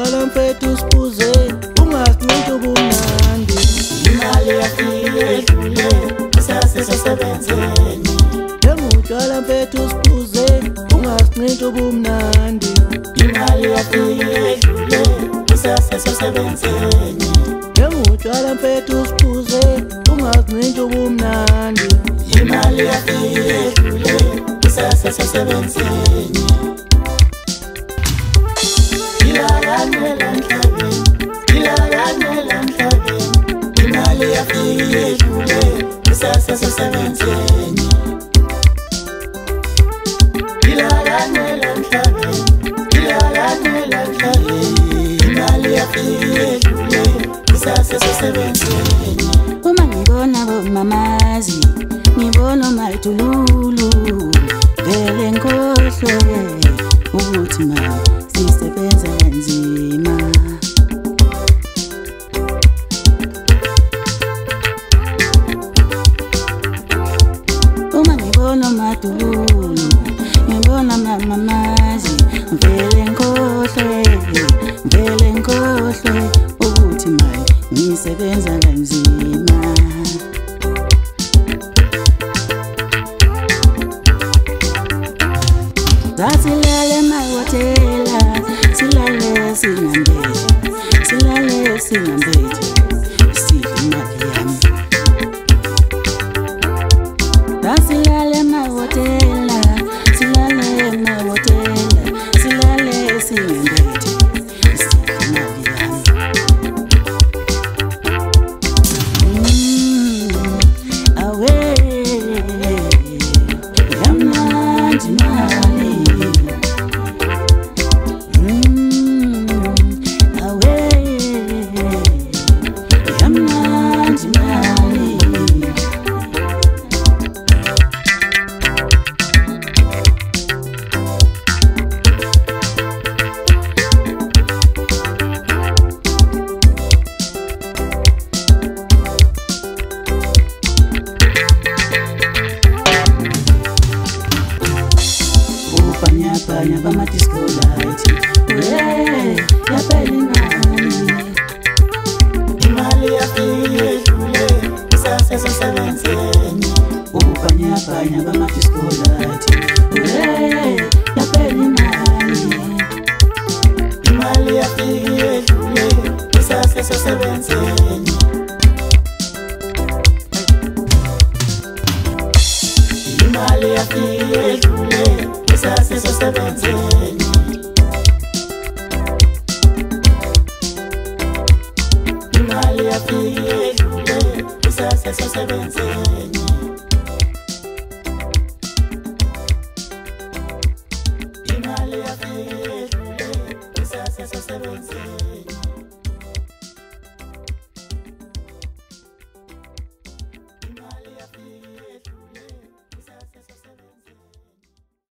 utshwala mfethu siphuze ungasinqinti ubumnandi. Imali yafike edlule sasesebenzeni. Utshwala mfethu siphuze ungasinqinti ubumnandi. Imali yafike edlule sasesebenzeni. Utshwala mfethu siphuze ungasinqinti ubumnandi. Imali yafike edlule sasesebenzeni. Ilaganela mhlabeni, ilaganela mhlabeni. Imali yafike edlule sasesebenzeni. Ilaganela mhlabeni, ilaganela mhlabeni. Imali yafike edlule sasesebenzeni. Uma ngibona bomamazi, ngibona uMathululu, vele ngikhohlwe ukuthi ma sisebenza kanzima. Uma ngibona uMathululu, ngibona mamamazi, vele ngikhohlwe ukuthi ma ngisebenza kanzima. Silale mahotela, silale sinambethe, silale sinambethe, sidle imali yami. Silale mahotela, silale mahotela, silale sinambethe, sidle imali yami. Awe, yamnandi mali. Banya bama disco light, yaphela imali. Imali yafike edlule sasesebenzeni. Banya bama disco light, yaphela imali. Imali yafike edlule sasesebenzeni. Imali yafike edlule sasesebenzeni. Imali yafike edlule sasesebenzeni. Imali yafike edlule sasesebenzeni.